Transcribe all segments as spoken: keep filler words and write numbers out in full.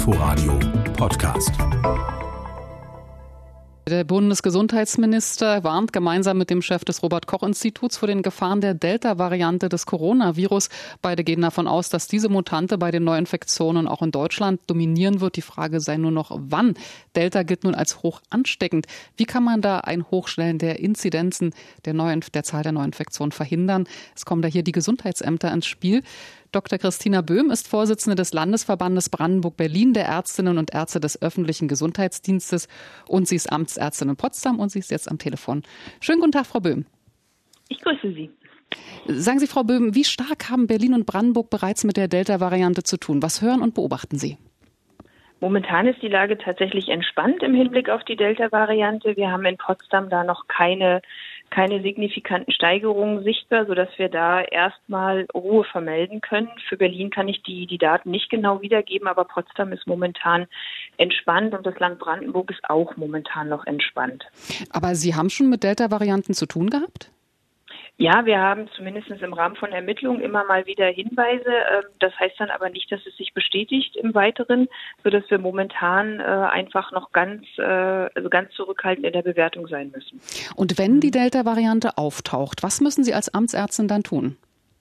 Inforadio Podcast. Der Bundesgesundheitsminister warnt gemeinsam mit dem Chef des Robert-Koch-Instituts vor den Gefahren der Delta-Variante des Coronavirus. Beide gehen davon aus, dass diese Mutante bei den Neuinfektionen auch in Deutschland dominieren wird. Die Frage sei nur noch, wann. Delta gilt nun als hoch ansteckend. Wie kann man da ein Hochschnellen der Inzidenzen der, Neuinf- der Zahl der Neuinfektionen verhindern? Es kommen da hier die Gesundheitsämter ins Spiel. Doktor Christina Böhm ist Vorsitzende des Landesverbandes Brandenburg-Berlin der Ärztinnen und Ärzte des öffentlichen Gesundheitsdienstes und sie ist Amtsärztin in Potsdam und sie ist jetzt am Telefon. Schönen guten Tag, Frau Böhm. Ich grüße Sie. Sagen Sie, Frau Böhm, wie stark haben Berlin und Brandenburg bereits mit der Delta-Variante zu tun? Was hören und beobachten Sie? Momentan ist die Lage tatsächlich entspannt im Hinblick auf die Delta-Variante. Wir haben in Potsdam da noch keine, keine signifikanten Steigerungen sichtbar, sodass wir da erstmal Ruhe vermelden können. Für Berlin kann ich die, die Daten nicht genau wiedergeben, aber Potsdam ist momentan entspannt und das Land Brandenburg ist auch momentan noch entspannt. Aber Sie haben schon mit Delta-Varianten zu tun gehabt? Ja, wir haben zumindest im Rahmen von Ermittlungen immer mal wieder Hinweise. Das heißt dann aber nicht, dass es sich bestätigt im Weiteren, sodass wir momentan einfach noch ganz, also ganz zurückhaltend in der Bewertung sein müssen. Und wenn die Delta-Variante auftaucht, was müssen Sie als Amtsärztin dann tun?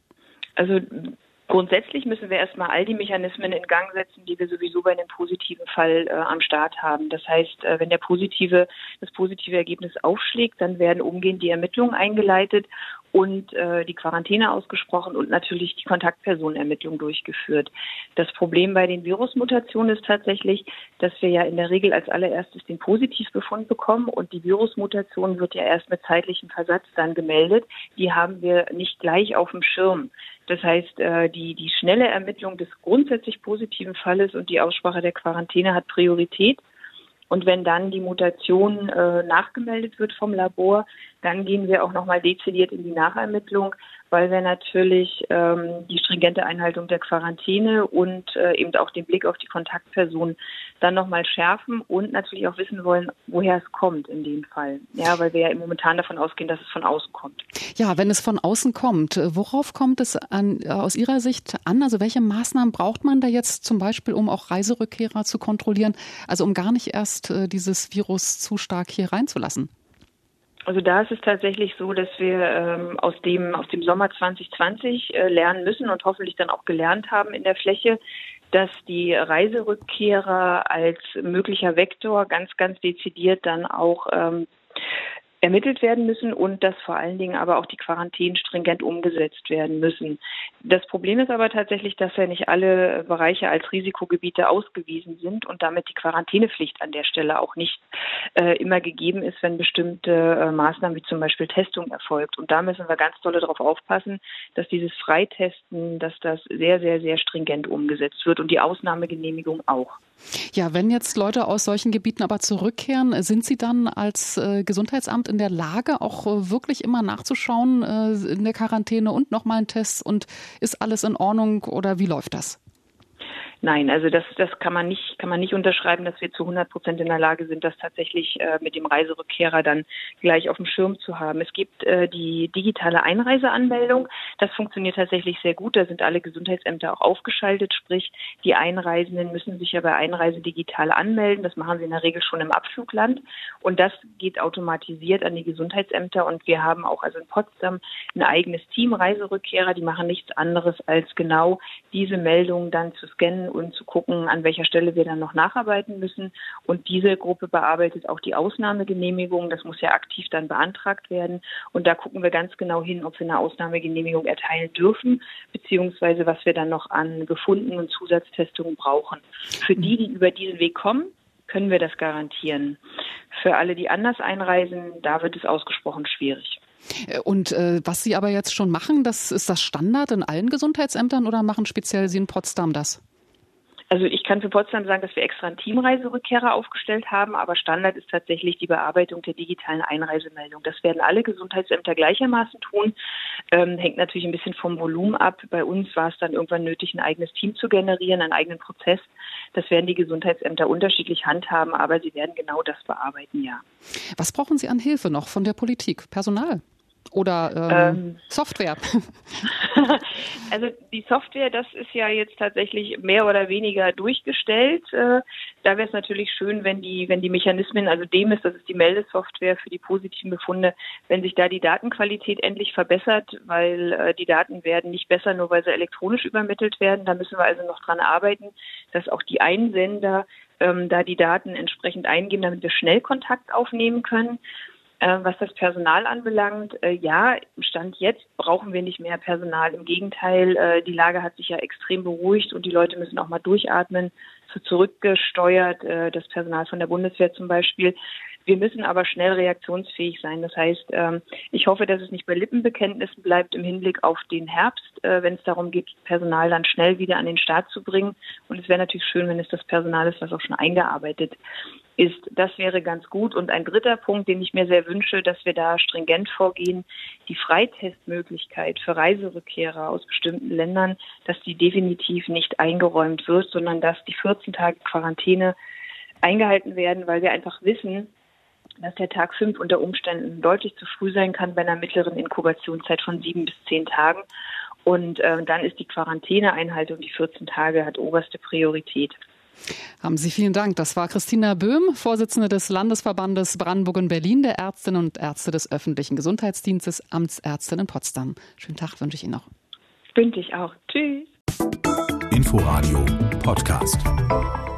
Also grundsätzlich müssen wir erstmal all die Mechanismen in Gang setzen, die wir sowieso bei einem positiven Fall äh, am Start haben. Das heißt, äh, wenn der positive, das positive Ergebnis aufschlägt, dann werden umgehend die Ermittlungen eingeleitet und äh, die Quarantäne ausgesprochen und natürlich die Kontaktpersonenermittlung durchgeführt. Das Problem bei den Virusmutationen ist tatsächlich, dass wir ja in der Regel als allererstes den Positivbefund bekommen und die Virusmutation wird ja erst mit zeitlichem Versatz dann gemeldet. Die haben wir nicht gleich auf dem Schirm. Das heißt, die, die schnelle Ermittlung des grundsätzlich positiven Falles und die Aussprache der Quarantäne hat Priorität. Und wenn dann die Mutation äh, nachgemeldet wird vom Labor, dann gehen wir auch nochmal dezidiert in die Nachermittlung, weil wir natürlich ähm, die stringente Einhaltung der Quarantäne und äh, eben auch den Blick auf die Kontaktperson dann nochmal schärfen und natürlich auch wissen wollen, woher es kommt in dem Fall. Ja, weil wir ja momentan davon ausgehen, dass es von außen kommt. Ja, wenn es von außen kommt, worauf kommt es an, aus Ihrer Sicht an? Also welche Maßnahmen braucht man da jetzt zum Beispiel, um auch Reiserückkehrer zu kontrollieren? Also um gar nicht erst äh, dieses Virus zu stark hier reinzulassen? Also da ist es tatsächlich so, dass wir ähm, aus dem aus dem Sommer zwanzig zwanzig äh, lernen müssen und hoffentlich dann auch gelernt haben in der Fläche, dass die Reiserückkehrer als möglicher Vektor ganz, ganz dezidiert dann auch ähm, ermittelt werden müssen und dass vor allen Dingen aber auch die Quarantänen stringent umgesetzt werden müssen. Das Problem ist aber tatsächlich, dass ja nicht alle Bereiche als Risikogebiete ausgewiesen sind und damit die Quarantänepflicht an der Stelle auch nicht äh, immer gegeben ist, wenn bestimmte äh, Maßnahmen wie zum Beispiel Testung erfolgt. Und da müssen wir ganz doll darauf aufpassen, dass dieses Freitesten, dass das sehr, sehr, sehr stringent umgesetzt wird und die Ausnahmegenehmigung auch. Ja, wenn jetzt Leute aus solchen Gebieten aber zurückkehren, sind Sie dann als äh, Gesundheitsamt in der Lage, auch äh, wirklich immer nachzuschauen äh, in der Quarantäne und nochmal einen Test und ist alles in Ordnung oder wie läuft das? Nein, also das, das kann man nicht, kann man nicht unterschreiben, dass wir zu hundert Prozent in der Lage sind, das tatsächlich äh, mit dem Reiserückkehrer dann gleich auf dem Schirm zu haben. Es gibt äh, die digitale Einreiseanmeldung. Das funktioniert tatsächlich sehr gut. Da sind alle Gesundheitsämter auch aufgeschaltet. Sprich, die Einreisenden müssen sich ja bei Einreise digital anmelden. Das machen sie in der Regel schon im Abflugland. Und das geht automatisiert an die Gesundheitsämter. Und wir haben auch also in Potsdam ein eigenes Team Reiserückkehrer. Die machen nichts anderes als genau diese Meldungen dann zu scannen und zu gucken, an welcher Stelle wir dann noch nacharbeiten müssen. Und diese Gruppe bearbeitet auch die Ausnahmegenehmigung. Das muss ja aktiv dann beantragt werden. Und da gucken wir ganz genau hin, ob wir eine Ausnahmegenehmigung erteilen dürfen, beziehungsweise was wir dann noch an gefundenen Zusatztestungen brauchen. Für die, die über diesen Weg kommen, können wir das garantieren. Für alle, die anders einreisen, da wird es ausgesprochen schwierig. Und äh, was Sie aber jetzt schon machen, das ist das Standard in allen Gesundheitsämtern oder machen speziell Sie in Potsdam das? Also ich kann für Potsdam sagen, dass wir extra einen Teamreiserückkehrer aufgestellt haben, aber Standard ist tatsächlich die Bearbeitung der digitalen Einreisemeldung. Das werden alle Gesundheitsämter gleichermaßen tun. Ähm, hängt natürlich ein bisschen vom Volumen ab. Bei uns war es dann irgendwann nötig, ein eigenes Team zu generieren, einen eigenen Prozess. Das werden die Gesundheitsämter unterschiedlich handhaben, aber sie werden genau das bearbeiten, ja. Was brauchen Sie an Hilfe noch von der Politik? Personal? Oder ähm, ähm, Software? Also die Software, das ist ja jetzt tatsächlich mehr oder weniger durchgestellt. Äh, da wäre es natürlich schön, wenn die, wenn die Mechanismen, also D E M I S, das ist die Meldesoftware für die positiven Befunde, wenn sich da die Datenqualität endlich verbessert, weil äh, die Daten werden nicht besser, nur weil sie elektronisch übermittelt werden. Da müssen wir also noch dran arbeiten, dass auch die Einsender ähm, da die Daten entsprechend eingeben, damit wir schnell Kontakt aufnehmen können. Was das Personal anbelangt, äh, ja, im Stand jetzt brauchen wir nicht mehr Personal. Im Gegenteil, äh, die Lage hat sich ja extrem beruhigt und die Leute müssen auch mal durchatmen, so zurückgesteuert, äh, das Personal von der Bundeswehr zum Beispiel. Wir müssen aber schnell reaktionsfähig sein. Das heißt, ähm, ich hoffe, dass es nicht bei Lippenbekenntnissen bleibt im Hinblick auf den Herbst, äh, wenn es darum geht, Personal dann schnell wieder an den Start zu bringen. Und es wäre natürlich schön, wenn es das Personal ist, was auch schon eingearbeitet ist. Das wäre ganz gut. Und ein dritter Punkt, den ich mir sehr wünsche, dass wir da stringent vorgehen, die Freitestmöglichkeit für Reiserückkehrer aus bestimmten Ländern, dass die definitiv nicht eingeräumt wird, sondern dass die vierzehn Tage Quarantäne eingehalten werden, weil wir einfach wissen, dass der Tag fünf unter Umständen deutlich zu früh sein kann bei einer mittleren Inkubationszeit von sieben bis zehn Tagen. Und äh, dann ist die Quarantäneeinhaltung, die vierzehn Tage, hat oberste Priorität. Haben Sie vielen Dank. Das war Christina Böhm, Vorsitzende des Landesverbandes Brandenburg und Berlin der Ärztinnen und Ärzte des öffentlichen Gesundheitsdienstes, Amtsärztin in Potsdam. Schönen Tag wünsche ich Ihnen noch. Wünsche ich auch. Tschüss. Inforadio Podcast.